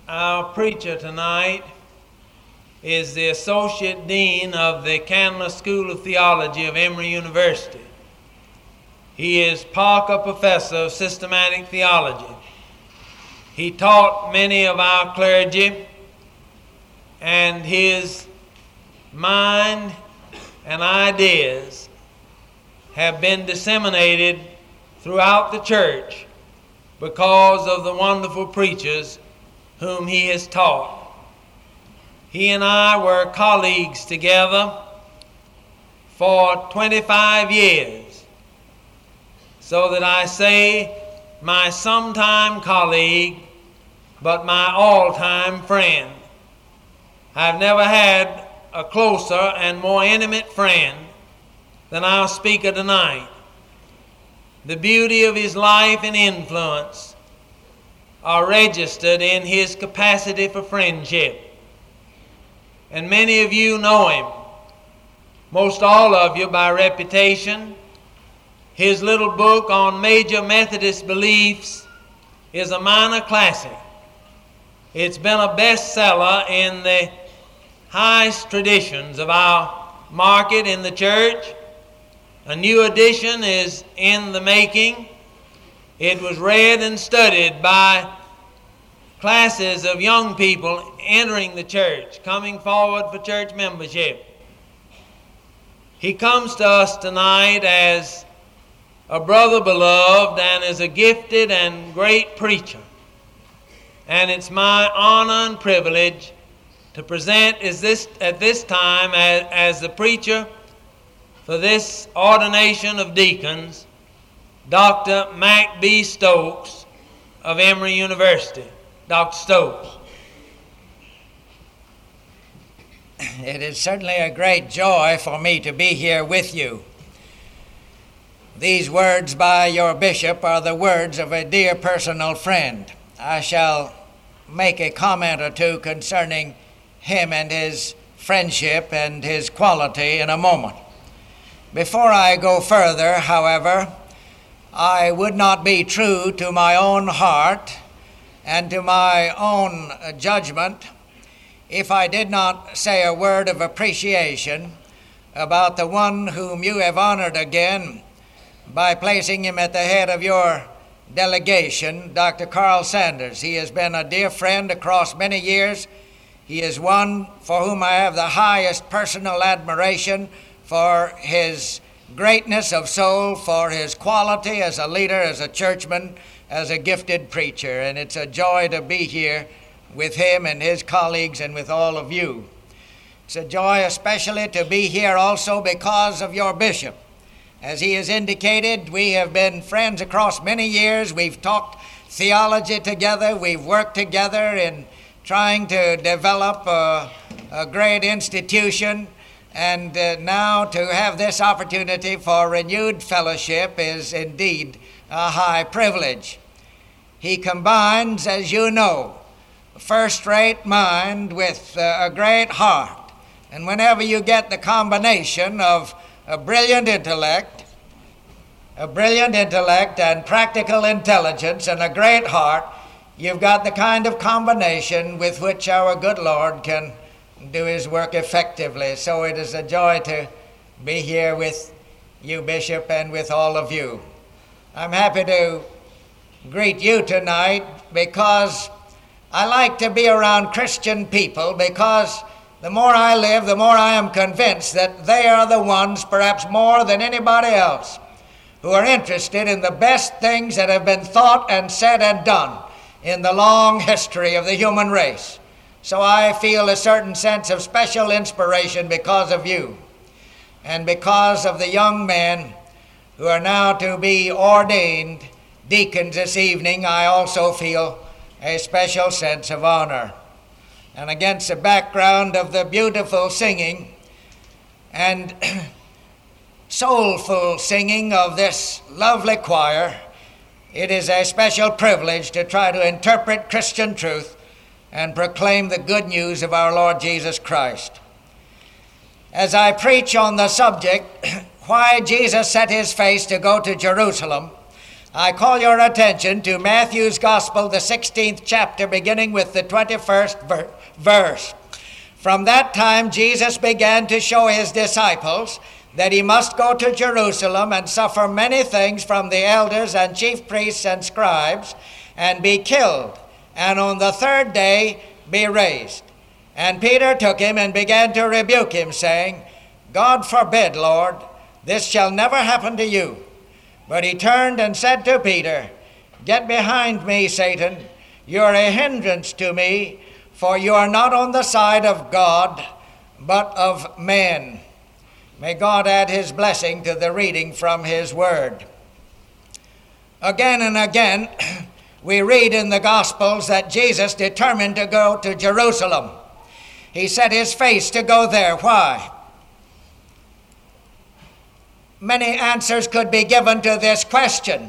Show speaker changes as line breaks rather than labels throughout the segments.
Our preacher tonight is the Associate Dean of the Candler School of Theology of Emory University. He is Parker Professor of Systematic Theology. He taught many of our clergy, and his mind and ideas have been disseminated throughout the church because of the wonderful preachers whom he has taught. He and I were colleagues together for 25 years, so that I say my sometime colleague, but my all-time friend. I've never had a closer and more intimate friend than our speaker tonight. The beauty of his life and influence are registered in his capacity for friendship. And many of you know him, most all of you by reputation. His little book on major Methodist beliefs is a minor classic. It's been a bestseller in the highest traditions of our market in the church. A new edition is in the making. It was read and studied by classes of young people entering the church, coming forward for church membership. He comes to us tonight as a brother beloved and as a gifted and great preacher. And it's my honor and privilege to present at this time as the preacher for this ordination of deacons, Dr. Mac B. Stokes of Emory University. Dr. Stokes.
It is certainly a great joy for me to be here with you. These words by your bishop are the words of a dear personal friend. I shall make a comment or two concerning him and his friendship and his quality in a moment. Before I go further, however, I would not be true to my own heart and to my own judgment if I did not say a word of appreciation about the one whom you have honored again by placing him at the head of your delegation, Dr. Carl Sanders. He has been a dear friend across many years. He is one for whom I have the highest personal admiration for his greatness of soul, for his quality as a leader, as a churchman, as a gifted preacher. And it's a joy to be here with him and his colleagues and with all of you. It's a joy especially to be here also because of your bishop. As he has indicated, we have been friends across many years. We've talked theology together. We've worked together in trying to develop a great institution. And now to have this opportunity for renewed fellowship is indeed a high privilege. He combines, as you know, a first-rate mind with a great heart. And whenever you get the combination of a brilliant intellect and practical intelligence and a great heart, you've got the kind of combination with which our good Lord can do his work effectively. So it is a joy to be here with you, Bishop, and with all of you. I'm happy to greet you tonight because I like to be around Christian people, because the more I live, the more I am convinced that they are the ones, perhaps more than anybody else, who are interested in the best things that have been thought and said and done in the long history of the human race. So I feel a certain sense of special inspiration because of you, and because of the young men who are now to be ordained deacons this evening. I also feel a special sense of honor. And against the background of the beautiful singing and soulful singing of this lovely choir, it is a special privilege to try to interpret Christian truth and proclaim the good news of our Lord Jesus Christ. As I preach on the subject, why Jesus set his face to go to Jerusalem, I call your attention to Matthew's Gospel, the 16th chapter, beginning with the 21st verse. From that time, Jesus began to show his disciples that he must go to Jerusalem and suffer many things from the elders and chief priests and scribes, and be killed, and on the third day be raised. And Peter took him and began to rebuke him, saying, God forbid, Lord, this shall never happen to you. But he turned and said to Peter, Get behind me, Satan. You are a hindrance to me, for you are not on the side of God, but of men. May God add his blessing to the reading from his word. Again and again, we read in the Gospels that Jesus determined to go to Jerusalem. He set his face to go there. Why? Many answers could be given to this question.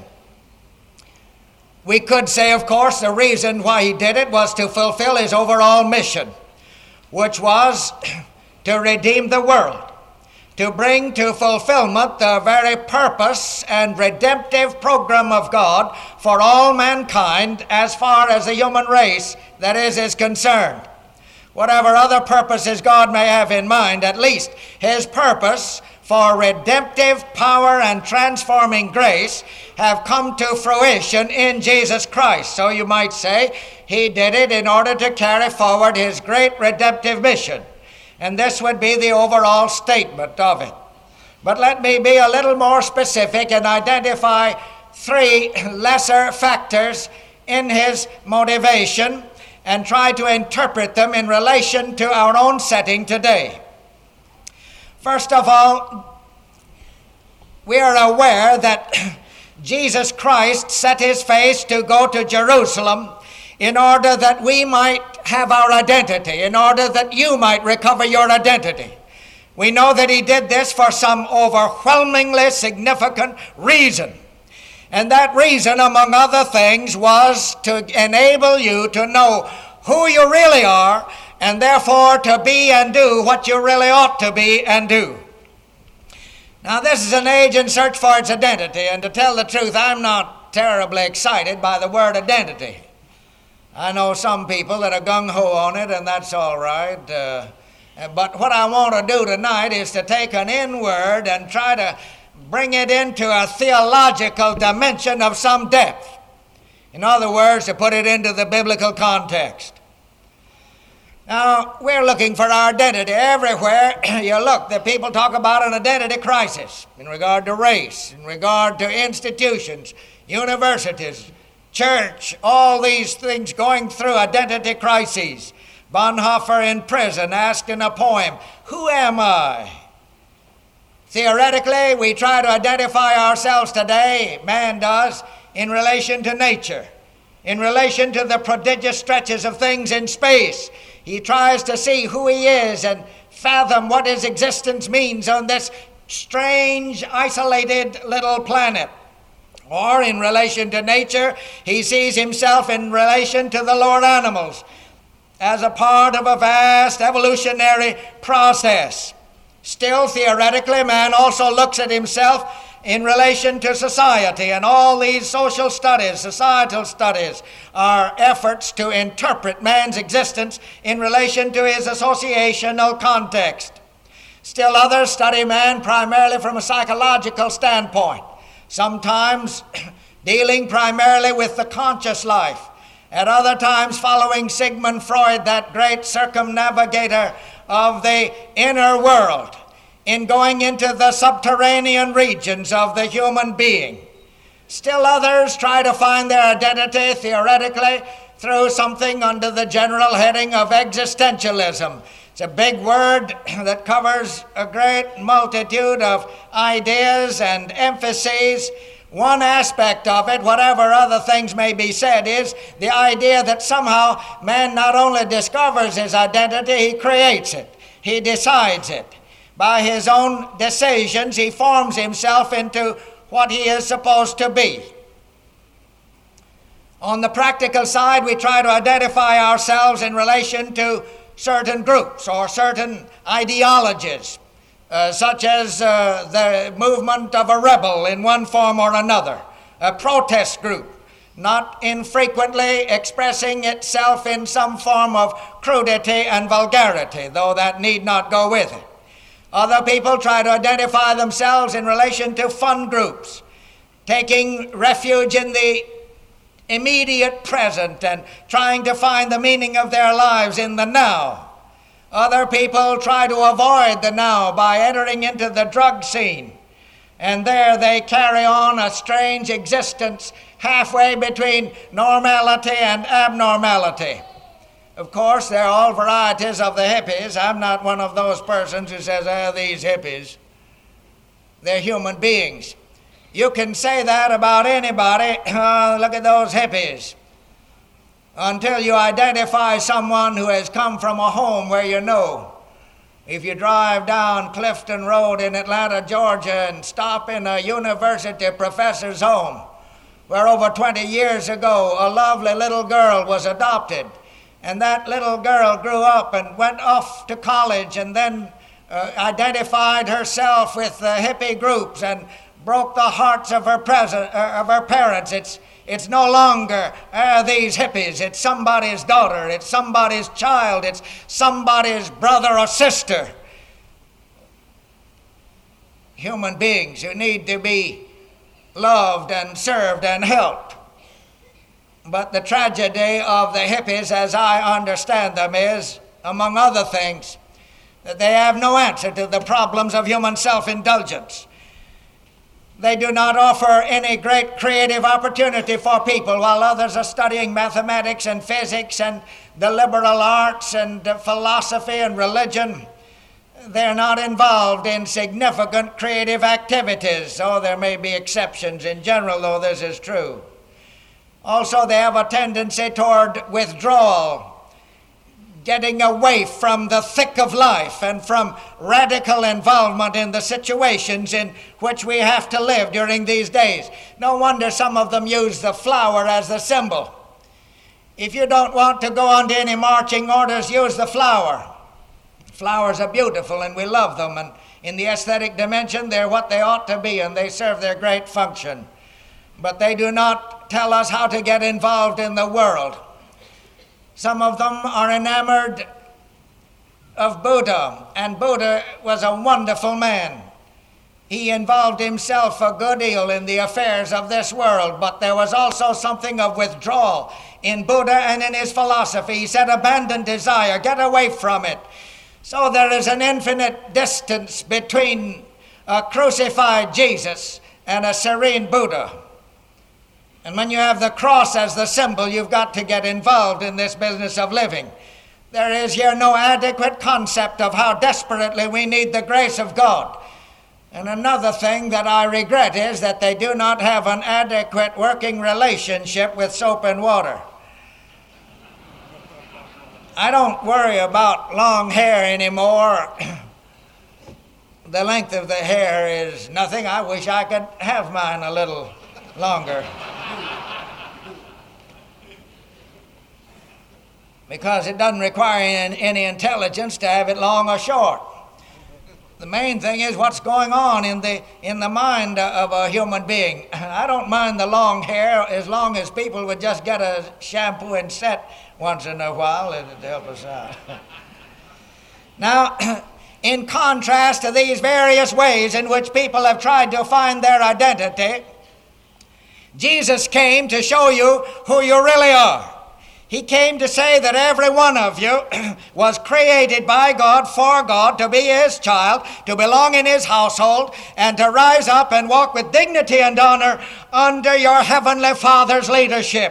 We could say, of course, the reason why he did it was to fulfill his overall mission, which was to redeem the world, to bring to fulfillment the very purpose and redemptive program of God for all mankind as far as the human race, that is concerned. Whatever other purposes God may have in mind, at least his purpose for redemptive power and transforming grace have come to fruition in Jesus Christ. So you might say he did it in order to carry forward his great redemptive mission. And this would be the overall statement of it. But let me be a little more specific and identify three lesser factors in his motivation and try to interpret them in relation to our own setting today. First of all, we are aware that Jesus Christ set his face to go to Jerusalem in order that we might have our identity, in order that you might recover your identity. We know that he did this for some overwhelmingly significant reason. And that reason, among other things, was to enable you to know who you really are, and therefore to be and do what you really ought to be and do. Now, this is an age in search for its identity, and to tell the truth, I'm not terribly excited by the word identity. I know some people that are gung-ho on it, and that's all right. But what I want to do tonight is to take an in-word and try to bring it into a theological dimension of some depth. In other words, to put it into the biblical context. Now, we're looking for our identity. Everywhere you look, the people talk about an identity crisis in regard to race, in regard to institutions, universities, church, all these things going through identity crises. Bonhoeffer in prison asked in a poem, Who am I? Theoretically, we try to identify ourselves today, man does, in relation to nature, in relation to the prodigious stretches of things in space. He tries to see who he is and fathom what his existence means on this strange, isolated little planet. Or in relation to nature, he sees himself in relation to the lower animals as a part of a vast evolutionary process. Still, theoretically, man also looks at himself in relation to society, and all these social studies, societal studies, are efforts to interpret man's existence in relation to his associational context. Still others study man primarily from a psychological standpoint, sometimes dealing primarily with the conscious life, at other times following Sigmund Freud, that great circumnavigator of the inner world, in going into the subterranean regions of the human being. Still others try to find their identity theoretically through something under the general heading of existentialism. It's a big word that covers a great multitude of ideas and emphases. One aspect of it, whatever other things may be said, is the idea that somehow man not only discovers his identity, he creates it. He decides it. By his own decisions, he forms himself into what he is supposed to be. On the practical side, we try to identify ourselves in relation to certain groups or certain ideologies, such as the movement of a rebel in one form or another, a protest group, not infrequently expressing itself in some form of crudity and vulgarity, though that need not go with it. Other people try to identify themselves in relation to fun groups, taking refuge in the immediate present and trying to find the meaning of their lives in the now. Other people try to avoid the now by entering into the drug scene, and there they carry on a strange existence halfway between normality and abnormality. Of course, there are all varieties of the hippies. I'm not one of those persons who says, these hippies. They're human beings. You can say that about anybody. Look at those hippies. Until you identify someone who has come from a home where you know. If you drive down Clifton Road in Atlanta, Georgia, and stop in a university professor's home, where over 20 years ago a lovely little girl was adopted, and that little girl grew up and went off to college and then identified herself with the hippie groups and broke the hearts of her parents. It's no longer these hippies. It's somebody's daughter. It's somebody's child. It's somebody's brother or sister. Human beings who need to be loved and served and helped. But the tragedy of the hippies, as I understand them, is, among other things, that they have no answer to the problems of human self-indulgence. They do not offer any great creative opportunity for people while others are studying mathematics and physics and the liberal arts and philosophy and religion. They're not involved in significant creative activities, though there may be exceptions. In general, though, this is true. Also, they have a tendency toward withdrawal, getting away from the thick of life and from radical involvement in the situations in which we have to live during these days. No wonder some of them use the flower as the symbol. If you don't want to go on to any marching orders, use the flower. Flowers are beautiful and we love them, and in the aesthetic dimension, they're what they ought to be and they serve their great function. But they do not tell us how to get involved in the world. Some of them are enamored of Buddha, and Buddha was a wonderful man. He involved himself a good deal in the affairs of this world, but there was also something of withdrawal in Buddha and in his philosophy. He said, abandon desire, get away from it. So there is an infinite distance between a crucified Jesus and a serene Buddha. And when you have the cross as the symbol, you've got to get involved in this business of living. There is here no adequate concept of how desperately we need the grace of God. And another thing that I regret is that they do not have an adequate working relationship with soap and water. I don't worry about long hair anymore. The length of the hair is nothing. I wish I could have mine a little longer. Because it doesn't require any intelligence to have it long or short. The main thing is what's going on in the mind of a human being. I don't mind the long hair as long as people would just get a shampoo and set once in a while to help us out. Now, in contrast to these various ways in which people have tried to find their identity, Jesus came to show you who you really are. He came to say that every one of you was created by God, for God, to be His child, to belong in His household, and to rise up and walk with dignity and honor under your Heavenly Father's leadership.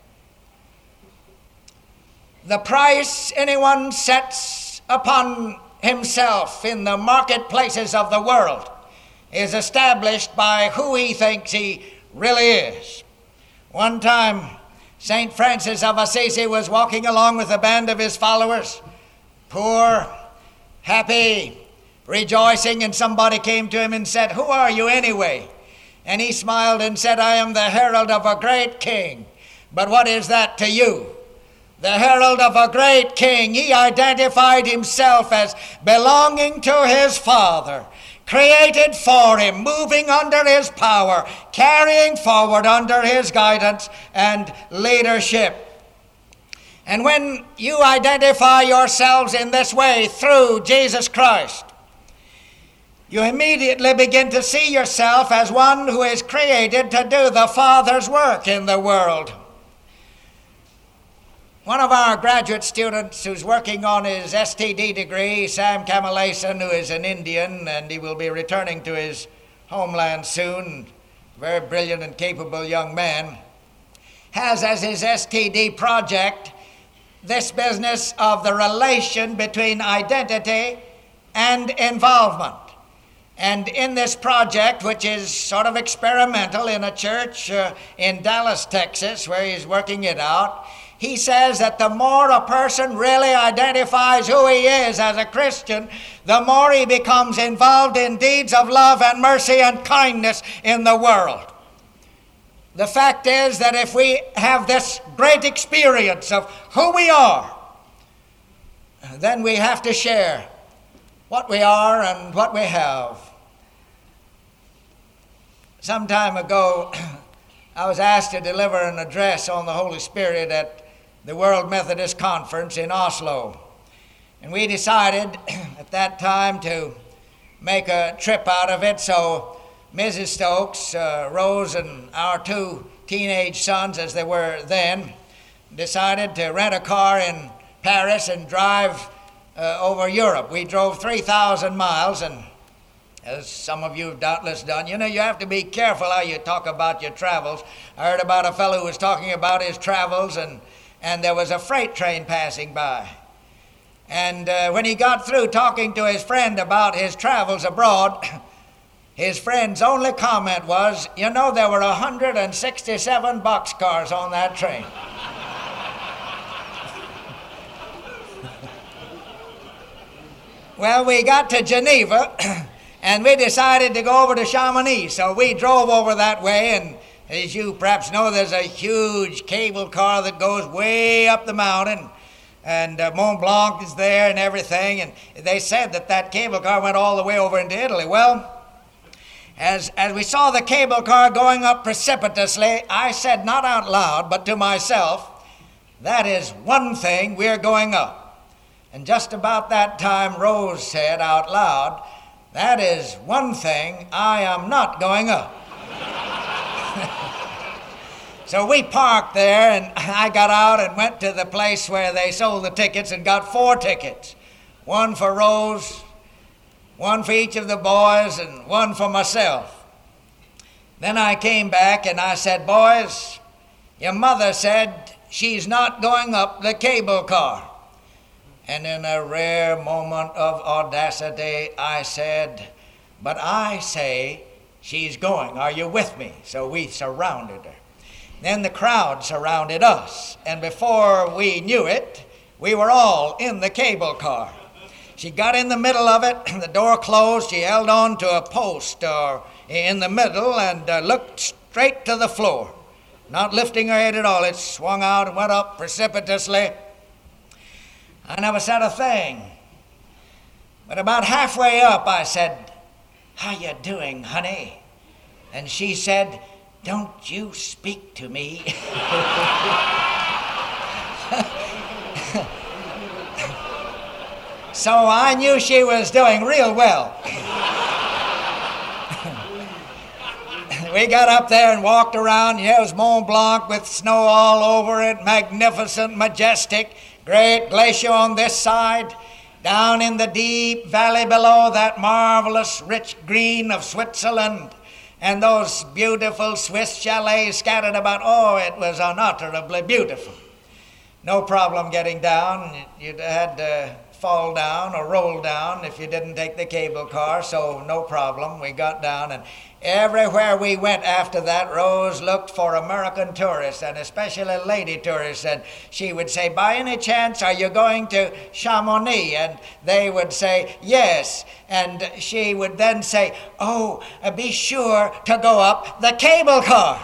The price anyone sets upon himself in the marketplaces of the world is established by who he thinks he really is. One time, St. Francis of Assisi was walking along with a band of his followers, poor, happy, rejoicing, and somebody came to him and said, "Who are you anyway?" And he smiled and said, "I am the herald of a great king." But what is that to you? The herald of a great king. He identified himself as belonging to his Father, created for him, moving under his power, carrying forward under his guidance and leadership. And when you identify yourselves in this way through Jesus Christ, you immediately begin to see yourself as one who is created to do the Father's work in the world. One of our graduate students who's working on his STD degree, Sam Kamalasan, who is an Indian, and he will be returning to his homeland soon, very brilliant and capable young man, has as his STD project this business of the relation between identity and involvement. And in this project, which is sort of experimental in a church in Dallas, Texas, where he's working it out, he says that the more a person really identifies who he is as a Christian, the more he becomes involved in deeds of love and mercy and kindness in the world. The fact is that if we have this great experience of who we are, then we have to share what we are and what we have. Some time ago, I was asked to deliver an address on the Holy Spirit at the World Methodist Conference in Oslo. And we decided at that time to make a trip out of it, so Mrs. Stokes, Rose, and our two teenage sons, as they were then, decided to rent a car in Paris and drive over Europe. We drove 3,000 miles, and as some of you have doubtless done, you know, you have to be careful how you talk about your travels. I heard about a fellow who was talking about his travels, and there was a freight train passing by. And when he got through talking to his friend about his travels abroad, his friend's only comment was, you know, there were 167 boxcars on that train. Well, we got to Geneva, and we decided to go over to Chamonix. So we drove over that way, and as you perhaps know, there's a huge cable car that goes way up the mountain, and Mont Blanc is there and everything, and they said that cable car went all the way over into Italy. Well, as we saw the cable car going up precipitously, I said, not out loud, but to myself, that is one thing, we're going up. And just about that time, Rose said out loud, that is one thing, I am not going up. So we parked there, and I got out and went to the place where they sold the tickets and got 4 tickets. One for Rose, one for each of the boys, and one for myself. Then I came back and I said, boys, your mother said she's not going up the cable car. And in a rare moment of audacity, I said, but I say she's going. Are you with me? So we surrounded her. Then the crowd surrounded us, and before we knew it, we were all in the cable car. She got in the middle of it, the door closed, she held on to a post in the middle and looked straight to the floor, not lifting her head at all. It swung out and went up precipitously. I never said a thing. But about halfway up, I said, how you doing, honey? And she said, don't you speak to me. So I knew she was doing real well. We got up there and walked around. Here was Mont Blanc with snow all over it, magnificent, majestic, great glacier on this side. Down in the deep valley below, that marvelous rich green of Switzerland, and those beautiful Swiss chalets scattered about. Oh, it was unutterably beautiful. No problem getting down. You had to fall down or roll down if you didn't take the cable car, so no problem. We got down, and everywhere we went after that, Rose looked for American tourists, and especially lady tourists, and she would say, by any chance, are you going to Chamonix? And they would say, yes. And she would then say, oh, be sure to go up the cable car.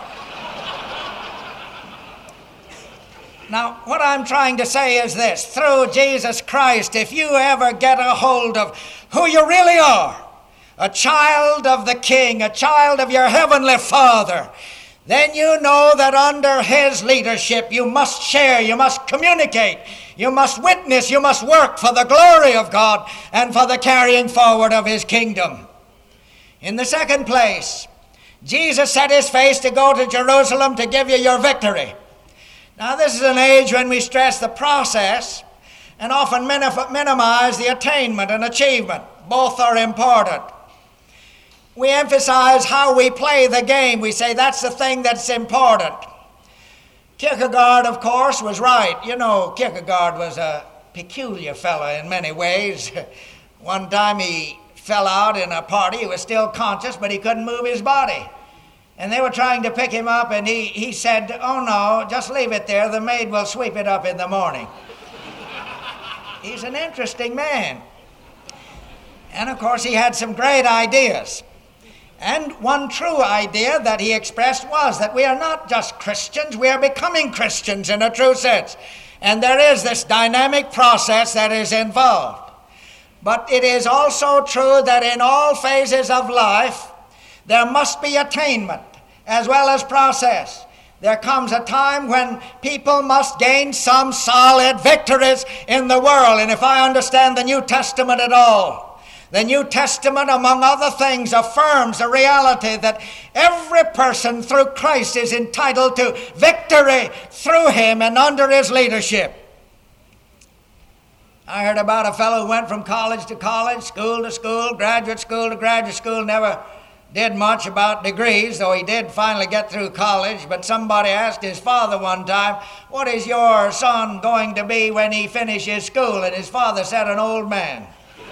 Now, what I'm trying to say is this. Through Jesus Christ, if you ever get a hold of who you really are, a child of the King, a child of your heavenly Father, then you know that under his leadership you must share, you must communicate, you must witness, you must work for the glory of God and for the carrying forward of his kingdom. In the second place, Jesus set his face to go to Jerusalem to give you your victory. Now, this is an age when we stress the process and often minimize the attainment and achievement. Both are important. We emphasize how we play the game. We say that's the thing that's important. Kierkegaard, of course, was right. You know, Kierkegaard was a peculiar fellow in many ways. One time he fell out in a party. He was still conscious, but he couldn't move his body. And they were trying to pick him up, and he said, "Oh no, just leave it there. The maid will sweep it up in the morning." He's an interesting man. And of course, he had some great ideas. And one true idea that he expressed was that we are not just Christians, we are becoming Christians in a true sense. And there is this dynamic process that is involved. But it is also true that in all phases of life, there must be attainment as well as process. There comes a time when people must gain some solid victories in the world. And if I understand the New Testament at all, the New Testament, among other things, affirms the reality that every person through Christ is entitled to victory through him and under his leadership. I heard about a fellow who went from college to college, school to school, graduate school to graduate school, never did much about degrees, though he did finally get through college. But somebody asked his father one time, "What is your son going to be when he finishes school?" And his father said, "An old man."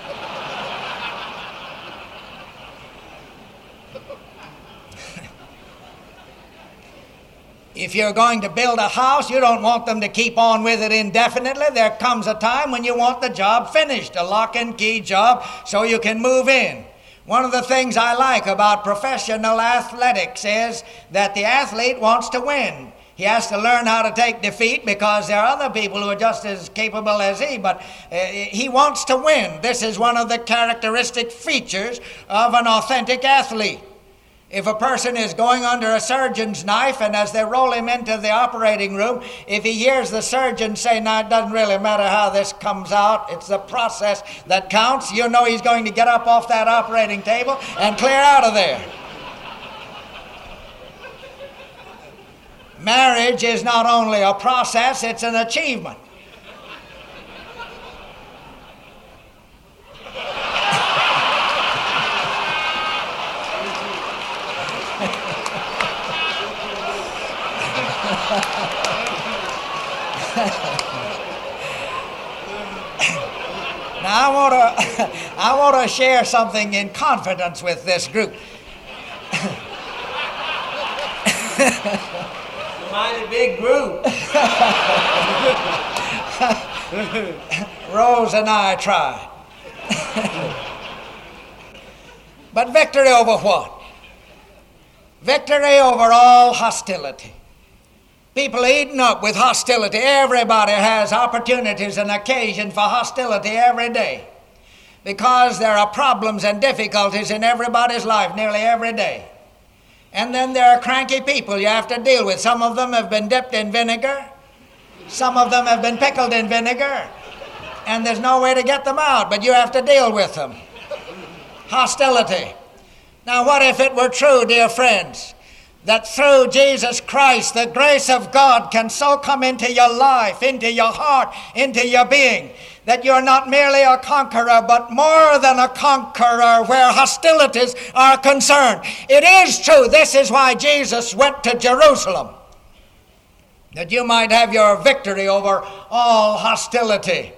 If you're going to build a house, you don't want them to keep on with it indefinitely. There comes a time when you want the job finished, a lock and key job, so you can move in. One of the things I like about professional athletics is that the athlete wants to win. He has to learn how to take defeat because there are other people who are just as capable as he, but he wants to win. This is one of the characteristic features of an authentic athlete. If a person is going under a surgeon's knife and as they roll him into the operating room, if he hears the surgeon say, "No, it doesn't really matter how this comes out, it's the process that counts," you know he's going to get up off that operating table and clear out of there. Marriage is not only a process, it's an achievement. Now I want to share something in confidence with this group.
Mighty big group.
Rose and I tried. But victory over what? Victory over all hostility. People eaten up with hostility. Everybody has opportunities and occasion for hostility every day because there are problems and difficulties in everybody's life nearly every day. And then there are cranky people you have to deal with. Some of them have been dipped in vinegar. Some of them have been pickled in vinegar. And there's no way to get them out, but you have to deal with them. Hostility. Now, what if it were true, dear friends, that through Jesus Christ, the grace of God can so come into your life, into your heart, into your being, that you're not merely a conqueror, but more than a conqueror where hostilities are concerned. It is true. This is why Jesus went to Jerusalem, that you might have your victory over all hostility.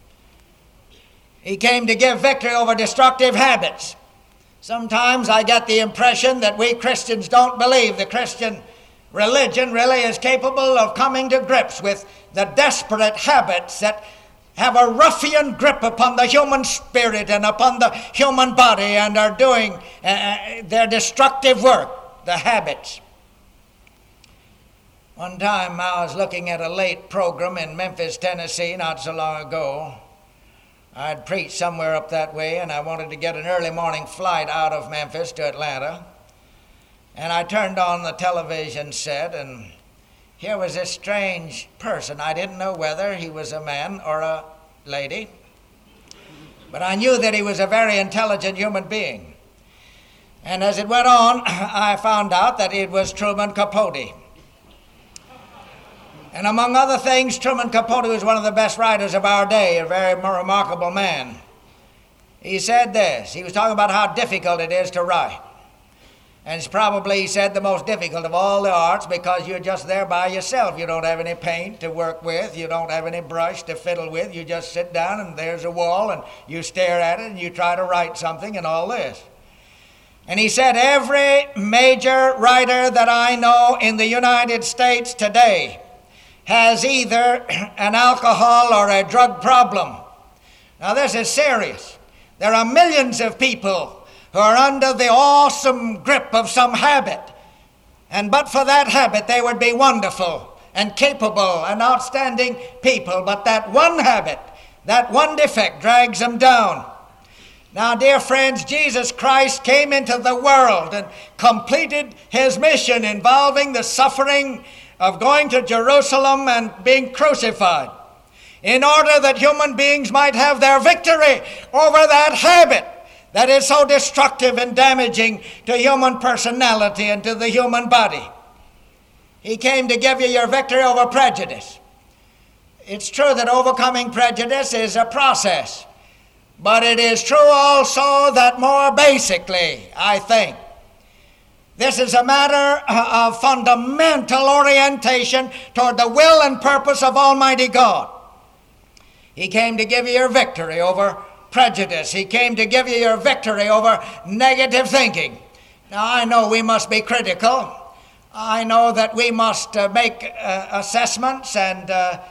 He came to give victory over destructive habits. Sometimes I get the impression that we Christians don't believe the Christian religion really is capable of coming to grips with the desperate habits that have a ruffian grip upon the human spirit and upon the human body and are doing their destructive work, the habits. One time I was looking at a late program in Memphis, Tennessee, not so long ago, I'd preached somewhere up that way, and I wanted to get an early morning flight out of Memphis to Atlanta. And I turned on the television set, and here was this strange person. I didn't know whether he was a man or a lady, but I knew that he was a very intelligent human being. And as it went on, I found out that it was Truman Capote. And among other things, Truman Capote was one of the best writers of our day, a very remarkable man. He said this. He was talking about how difficult it is to write. And it's probably, he said, the most difficult of all the arts because you're just there by yourself. You don't have any paint to work with. You don't have any brush to fiddle with. You just sit down and there's a wall and you stare at it and you try to write something and all this. And he said, every major writer that I know in the United States today has either an alcohol or a drug problem. Now this is serious. There are millions of people who are under the awesome grip of some habit. And but for that habit, they would be wonderful and capable and outstanding people. But that one habit, that one defect drags them down. Now, dear friends, Jesus Christ came into the world and completed his mission involving the suffering of going to Jerusalem and being crucified in order that human beings might have their victory over that habit that is so destructive and damaging to human personality and to the human body. He came to give you your victory over prejudice. It's true that overcoming prejudice is a process, but it is true also that more basically, I think, this is a matter of fundamental orientation toward the will and purpose of Almighty God. He came to give you your victory over prejudice. He came to give you your victory over negative thinking. Now, I know we must be critical. I know that we must make assessments and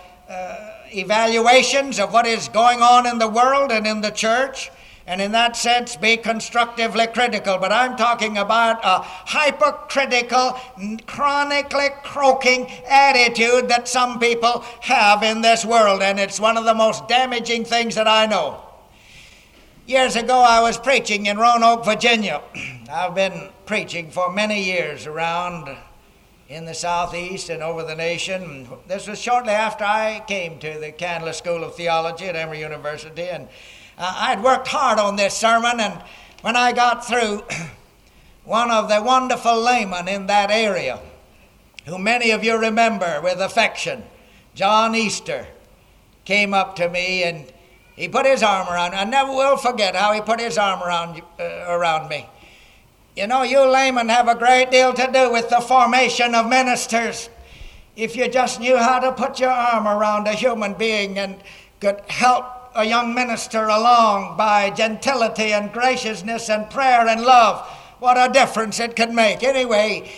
evaluations of what is going on in the world and in the church, and in that sense be constructively critical. But I'm talking about a hypercritical, chronically croaking attitude that some people have in this world, and it's one of the most damaging things that I know. Years ago, I was preaching in Roanoke, Virginia. I've been preaching for many years around in the Southeast and over the nation. This was shortly after I came to the Candler School of Theology at Emory University, and I'd worked hard on this sermon, and when I got through, one of the wonderful laymen in that area, who many of you remember with affection, John Easter, came up to me and he put his arm around me. I never will forget how he put his arm around me. You know, you laymen have a great deal to do with the formation of ministers. If you just knew how to put your arm around a human being and could help a young minister along by gentility and graciousness and prayer and love, what a difference it could make. Anyway,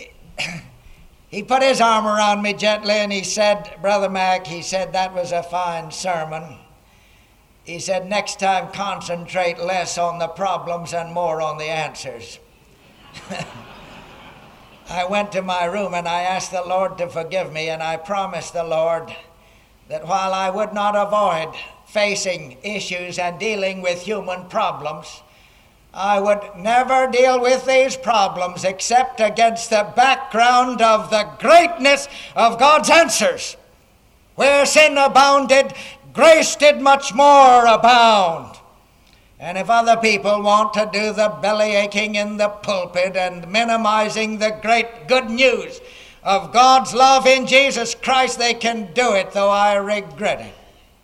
he put his arm around me gently and he said, Brother Mack, he said, that was a fine sermon. He said, next time concentrate less on the problems and more on the answers. I went to my room and I asked the Lord to forgive me, and I promised the Lord that while I would not avoid facing issues and dealing with human problems, I would never deal with these problems except against the background of the greatness of God's answers. Where sin abounded, grace did much more abound. And if other people want to do the belly aching in the pulpit and minimizing the great good news of God's love in Jesus Christ, they can do it, though I regret it.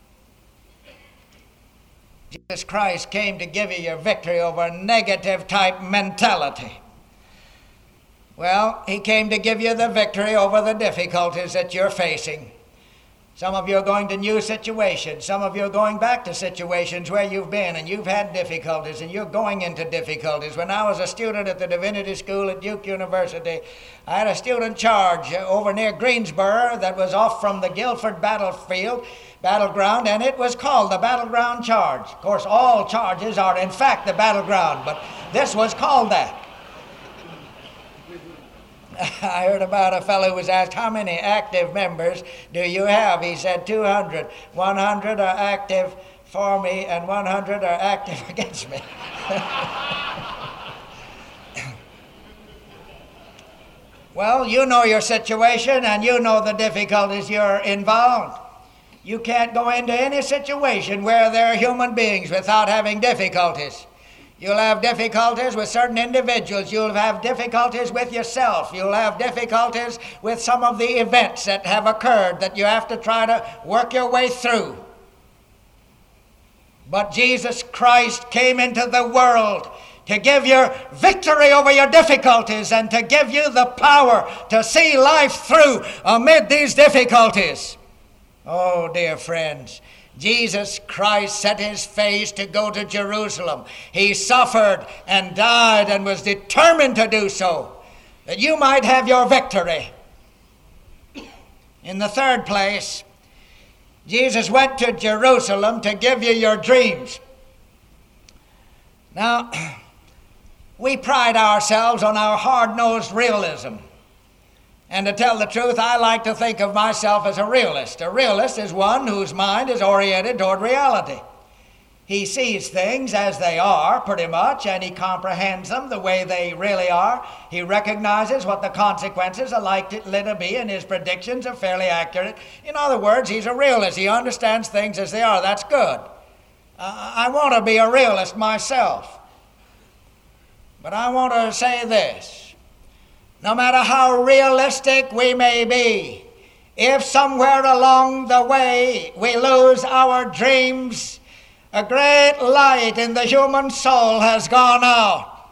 Jesus Christ came to give you your victory over negative type mentality. Well, he came to give you the victory over the difficulties that you're facing. Some of you are going to new situations. Some of you are going back to situations where you've been and you've had difficulties and you're going into difficulties. When I was a student at the Divinity School at Duke University, I had a student charge over near Greensboro that was off from the Guilford battleground, and it was called the Battleground Charge. Of course, all charges are in fact the battleground, but this was called that. I heard about a fellow who was asked, how many active members do you have? He said 200. 100 are active, for me and 100 are active against me. Well, you know your situation and you know the difficulties you're involved. You can't go into any situation where there are human beings without having difficulties. You'll have difficulties with certain individuals. You'll have difficulties with yourself. You'll have difficulties with some of the events that have occurred that you have to try to work your way through. But Jesus Christ came into the world to give you victory over your difficulties and to give you the power to see life through amid these difficulties. Oh, dear friends, Jesus Christ set his face to go to Jerusalem. He suffered and died and was determined to do so, that you might have your victory. In the third place, Jesus went to Jerusalem to give you your dreams. Now, we pride ourselves on our hard-nosed realism. And to tell the truth, I like to think of myself as a realist. A realist is one whose mind is oriented toward reality. He sees things as they are, pretty much, and he comprehends them the way they really are. He recognizes what the consequences are likely to be, and his predictions are fairly accurate. In other words, he's a realist. He understands things as they are. That's good. I want to be a realist myself. But I want to say this. No matter how realistic we may be, if somewhere along the way we lose our dreams, a great light in the human soul has gone out.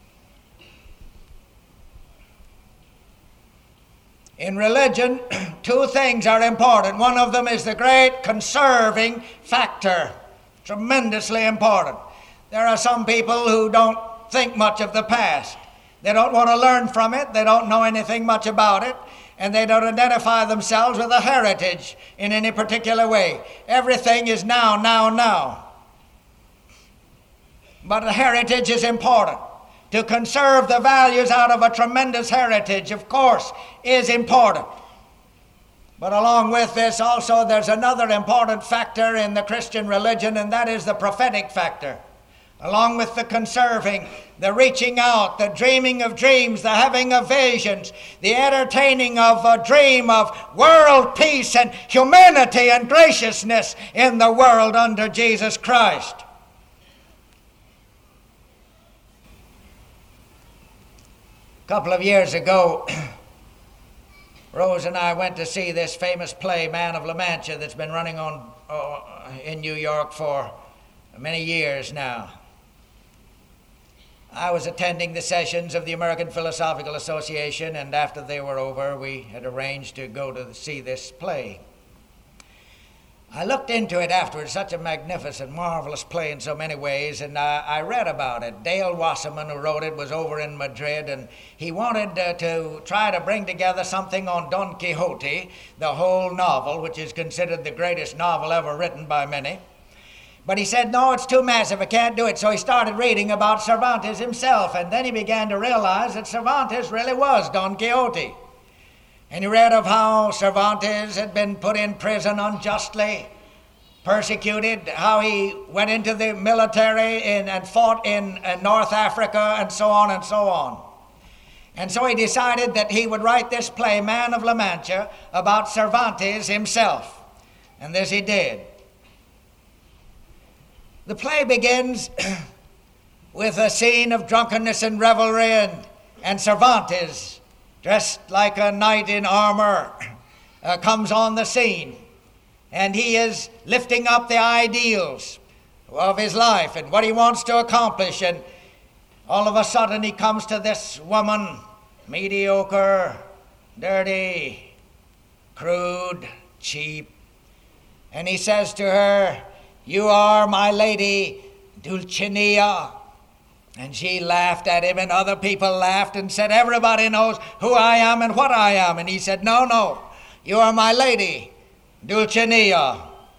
In religion, two things are important. One of them is the great conserving factor, tremendously important. There are some people who don't think much of the past. They don't want to learn from it. They don't know anything much about it. And they don't identify themselves with a heritage in any particular way. Everything is now, now, now. But a heritage is important. To conserve the values out of a tremendous heritage, of course, is important. But along with this also, there's another important factor in the Christian religion, and that is the prophetic factor. Along with the conserving, the reaching out, the dreaming of dreams, the having of visions, the entertaining of a dream of world peace and humanity and graciousness in the world under Jesus Christ. A couple of years ago, Rose and I went to see this famous play, Man of La Mancha, that's been running on in New York for many years now. I was attending the sessions of the American Philosophical Association, and after they were over, we had arranged to go to see this play. I looked into it afterwards, such a magnificent, marvelous play in so many ways, and I read about it. Dale Wasserman, who wrote it, was over in Madrid, and he wanted to try to bring together something on Don Quixote, the whole novel, which is considered the greatest novel ever written by many. But he said, no, it's too massive, I can't do it. So he started reading about Cervantes himself, and then he began to realize that Cervantes really was Don Quixote. And he read of how Cervantes had been put in prison unjustly, persecuted, how he went into the military and fought in North Africa, and so on and so on. And so he decided that he would write this play, Man of La Mancha, about Cervantes himself. And this he did. The play begins with a scene of drunkenness and revelry, and Cervantes, dressed like a knight in armor, comes on the scene. And he is lifting up the ideals of his life and what he wants to accomplish. And all of a sudden he comes to this woman, mediocre, dirty, crude, cheap. And he says to her, "You are my lady Dulcinea." And she laughed at him, and other people laughed and said, "Everybody knows who I am and what I am." And he said, No, you are my lady Dulcinea.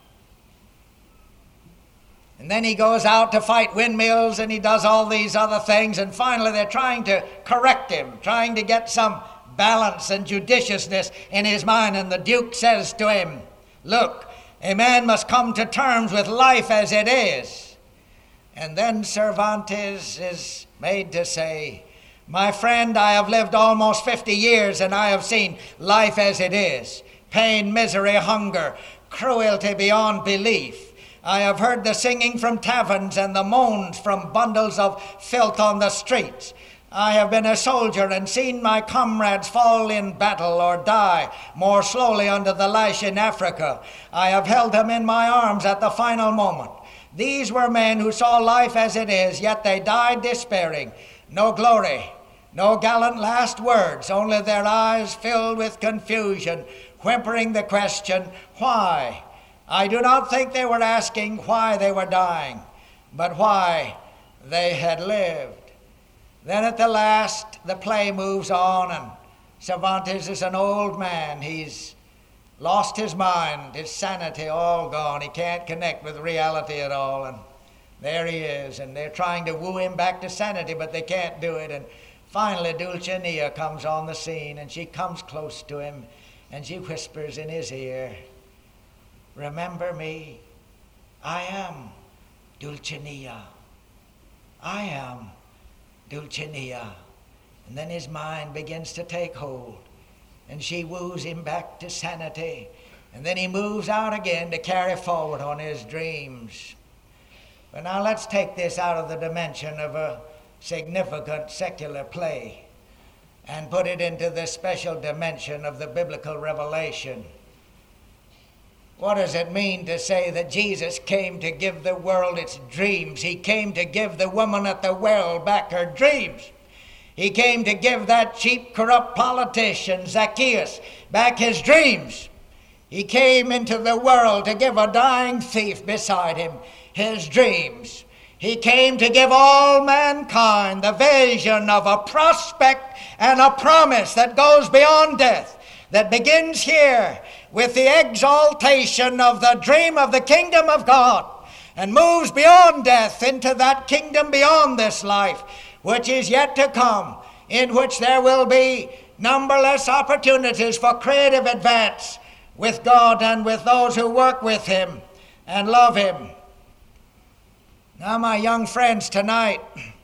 And then he goes out to fight windmills, and he does all these other things, and finally they're trying to correct him, trying to get some balance and judiciousness in his mind. And the Duke says to him, "Look, A man must come to terms with life as it is. And then Cervantes is made to say, my friend, I have lived almost 50 years and I have seen life as it is. Pain, misery, hunger, cruelty beyond belief. I have heard the singing from taverns and the moans from bundles of filth on the streets. I have been a soldier and seen my comrades fall in battle or die more slowly under the lash in Africa. I have held them in my arms at the final moment. These were men who saw life as it is, yet they died despairing. No glory, no gallant last words, only their eyes filled with confusion, whimpering the question, why? I do not think they were asking why they were dying, but why they had lived. Then at the last, the play moves on, and Cervantes is an old man. He's lost his mind, his sanity all gone. He can't connect with reality at all, and there he is, and they're trying to woo him back to sanity, but they can't do it. And finally, Dulcinea comes on the scene, and she comes close to him, and she whispers in his ear, remember me, I am Dulcinea. I am Dulcinea. And then his mind begins to take hold, and she woos him back to sanity, and then he moves out again to carry forward on his dreams. But now let's take this out of the dimension of a significant secular play and put it into the special dimension of the biblical revelation. What does it mean to say that Jesus came to give the world its dreams? He came to give the woman at the well back her dreams. He came to give that cheap, corrupt politician, Zacchaeus, back his dreams. He came into the world to give a dying thief beside him his dreams. He came to give all mankind the vision of a prospect and a promise that goes beyond death, that begins here with the exaltation of the dream of the kingdom of God and moves beyond death into that kingdom beyond this life, which is yet to come, in which there will be numberless opportunities for creative advance with God and with those who work with Him and love Him. Now, my young friends, tonight,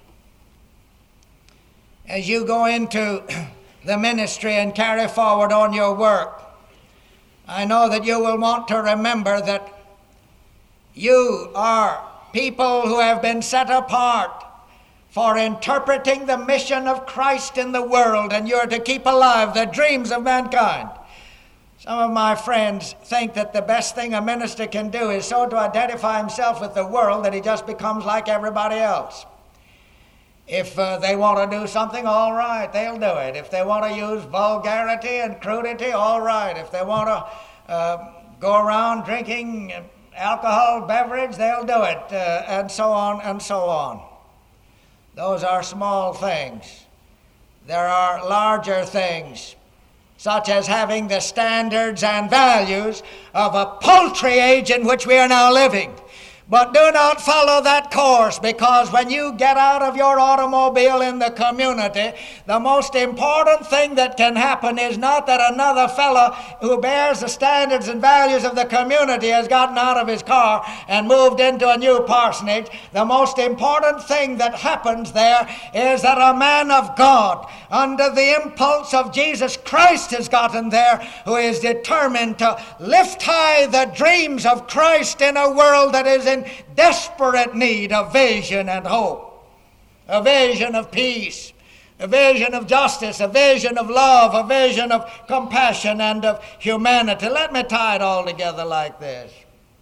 as you go into the ministry and carry forward on your work, I know that you will want to remember that you are people who have been set apart for interpreting the mission of Christ in the world, and you're to keep alive the dreams of mankind. Some of my friends think that the best thing a minister can do is so to identify himself with the world that he just becomes like everybody else. If they want to do something, all right, they'll do it. If they want to use vulgarity and crudity, all right. If they want to go around drinking alcohol beverage, they'll do it, and so on and so on. Those are small things. There are larger things, such as having the standards and values of a paltry age in which we are now living. But do not follow that course, because when you get out of your automobile in the community, the most important thing that can happen is not that another fellow who bears the standards and values of the community has gotten out of his car and moved into a new parsonage. The most important thing that happens there is that a man of God, under the impulse of Jesus Christ, has gotten there, who is determined to lift high the dreams of Christ in a world that is in desperate need of vision and hope, a vision of peace, a vision of justice, a vision of love, a vision of compassion and of humanity. Let me tie it all together like this.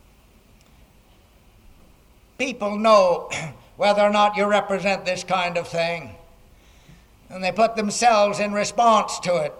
People know whether or not you represent this kind of thing, and they put themselves in response to it.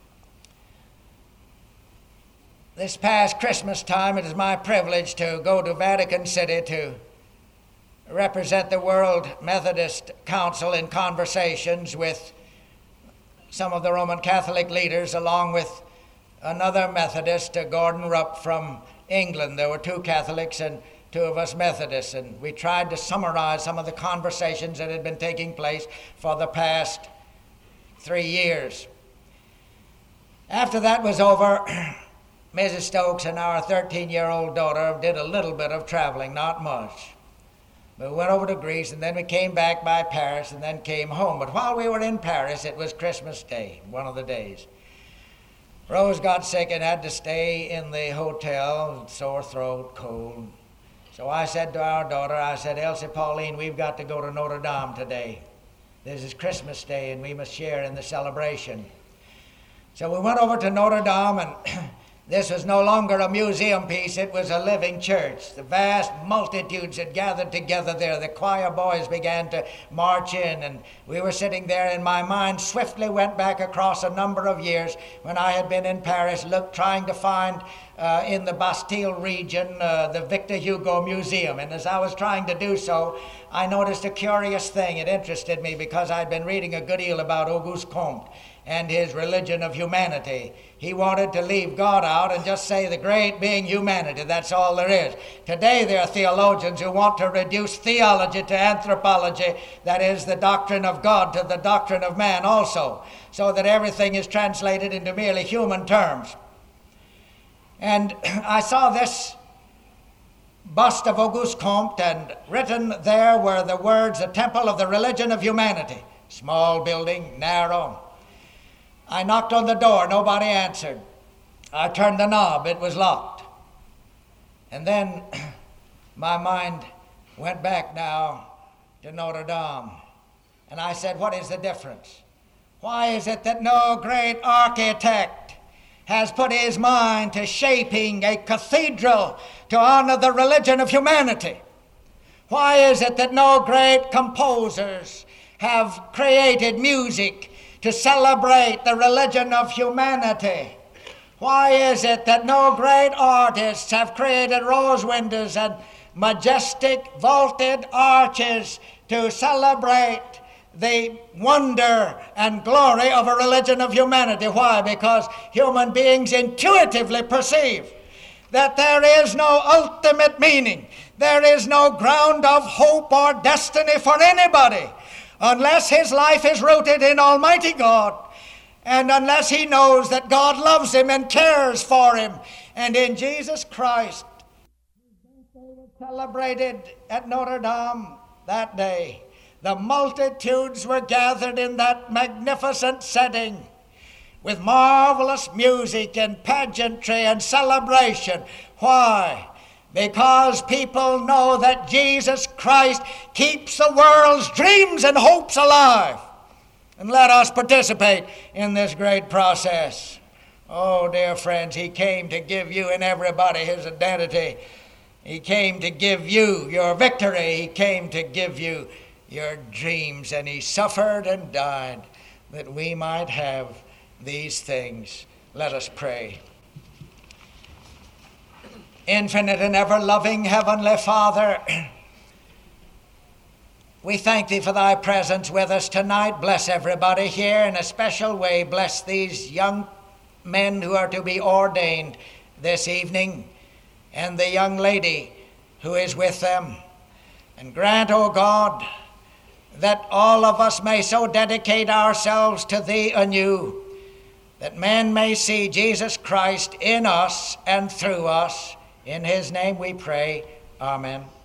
This past Christmas time, it is my privilege to go to Vatican City to represent the World Methodist Council in conversations with some of the Roman Catholic leaders, along with another Methodist, Gordon Rupp from England. There were 2 Catholics and 2 of us Methodists, and we tried to summarize some of the conversations that had been taking place for the past 3 years. After that was over, Mrs. Stokes and our 13-year-old daughter did a little bit of traveling, not much. But we went over to Greece, and then we came back by Paris, and then came home. But while we were in Paris, it was Christmas Day, one of the days. Rose got sick and had to stay in the hotel, sore throat, cold. So I said to our daughter, I said, Elsie Pauline, we've got to go to Notre Dame today. This is Christmas Day, and we must share in the celebration. So we went over to Notre Dame, and this was no longer a museum piece, it was a living church. The vast multitudes had gathered together there. The choir boys began to march in, and we were sitting there, and my mind swiftly went back across a number of years when I had been in Paris, trying to find in the Bastille region the Victor Hugo Museum. And as I was trying to do so, I noticed a curious thing. It interested me because I'd been reading a good deal about Auguste Comte and his religion of humanity. He wanted to leave God out and just say the great being humanity. That's all there is. Today there are theologians who want to reduce theology to anthropology, that is the doctrine of God to the doctrine of man also, so that everything is translated into merely human terms. And I saw this bust of Auguste Comte, and written there were the words, "The Temple of the Religion of Humanity." Small building, narrow. I knocked on the door, nobody answered. I turned the knob, it was locked. And then my mind went back now to Notre Dame. And I said, what is the difference? Why is it that no great architect has put his mind to shaping a cathedral to honor the religion of humanity? Why is it that no great composers have created music to celebrate the religion of humanity? Why is it that no great artists have created rose windows and majestic vaulted arches to celebrate the wonder and glory of a religion of humanity? Why? Because human beings intuitively perceive that there is no ultimate meaning, there is no ground of hope or destiny for anybody unless his life is rooted in Almighty God, and unless he knows that God loves him and cares for him. And in Jesus Christ, his birthday was celebrated at Notre Dame that day. The multitudes were gathered in that magnificent setting with marvelous music and pageantry and celebration. Why? Because people know that Jesus Christ keeps the world's dreams and hopes alive. And let us participate in this great process. Oh, dear friends, he came to give you and everybody his identity. He came to give you your victory. He came to give you your dreams. And he suffered and died that we might have these things. Let us pray. Infinite and ever-loving Heavenly Father, we thank Thee for Thy presence with us tonight. Bless everybody here in a special way. Bless these young men who are to be ordained this evening and the young lady who is with them. And grant, O God, that all of us may so dedicate ourselves to Thee anew that men may see Jesus Christ in us and through us. In His name we pray. Amen.